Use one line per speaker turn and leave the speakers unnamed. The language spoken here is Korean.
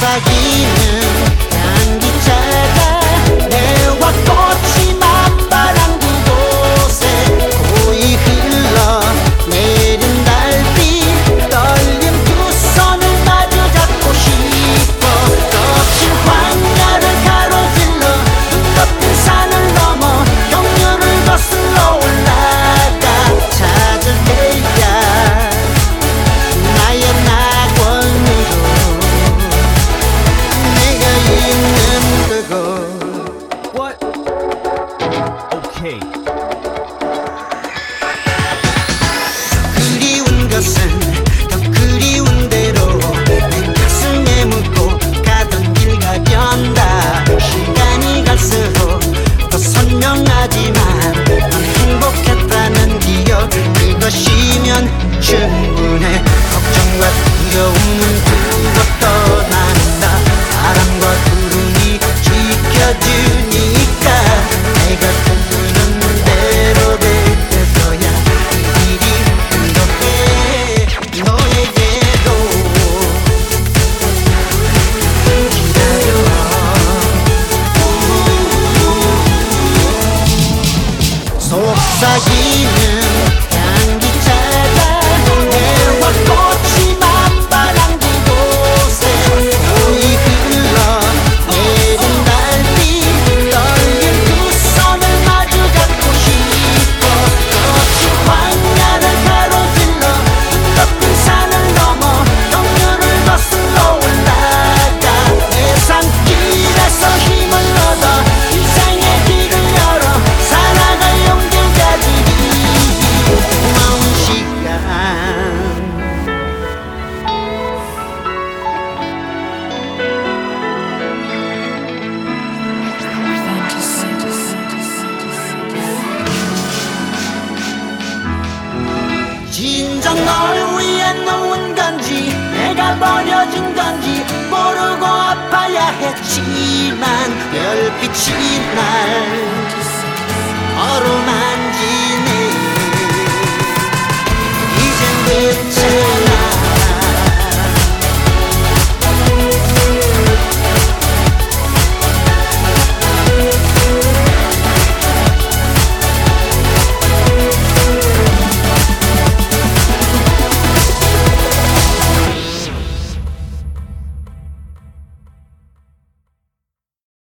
속삭이는 향기차가 내와 꽃이 맞바람 그곳에 고이 흘러 내린 달빛 떨린 두 손을 마주 잡고 싶어 거친 광야를 가로질러 높은 산을 넘어 경류를 거슬러 올라가 찾을 때야 나의 낙원으로 내가 있는 그곳.
What? Okay.
그리운 것은 더 그리운 대로 내 가슴에 묻고 가던 길 가련다. 시간이 갈수록 더 선명하지만 넌 행복했다는 기억 그것이면 충분해. 걱정과 두려움은 두고 떠난다. 바람과 구름이 지켜주니까 내가 꿈꾸는 대로 되어야 이 길이 행복해. 너에게로 기다려. 속삭이는 향기차가 내와 꽃이 맞바람 그곳에 고이 흘러 내린 달빛 떨린 두 손을 마주 잡고 싶어 거친 광야를 가로질러 높은 산을 넘어 경류를 거슬러 올라가 내 산길에서 힘을 얻어 이생의 길을 열어 살아갈 용기를 가지기 고마운 시간. 진정 널 위해 놓은 건지 내가 버려진 건지 모르고 아파야 했지만 별빛이 날 어루만